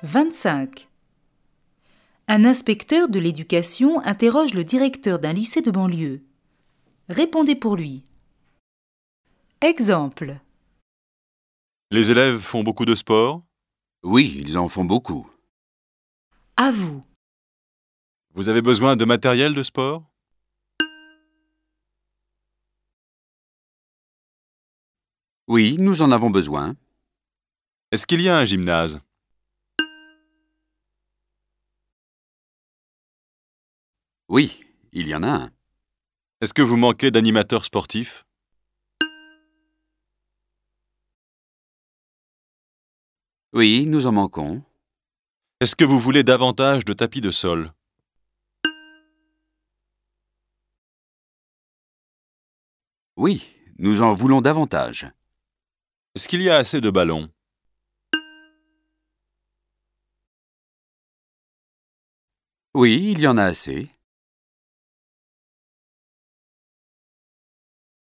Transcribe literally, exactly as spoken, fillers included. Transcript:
vingt-cinq. Un inspecteur de l'éducation interroge le directeur d'un lycée de banlieue. Répondez pour lui. Exemple. Les élèves font beaucoup de sport? Oui, ils en font beaucoup. À vous. Vous avez besoin de matériel de sport? Oui, nous en avons besoin. Est-ce qu'il y a un gymnase? Oui, il y en a un. Est-ce que vous manquez d'animateurs sportifs? Oui, nous en manquons. Est-ce que vous voulez davantage de tapis de sol? Oui, nous en voulons davantage. Est-ce qu'il y a assez de ballons? Oui, il y en a assez.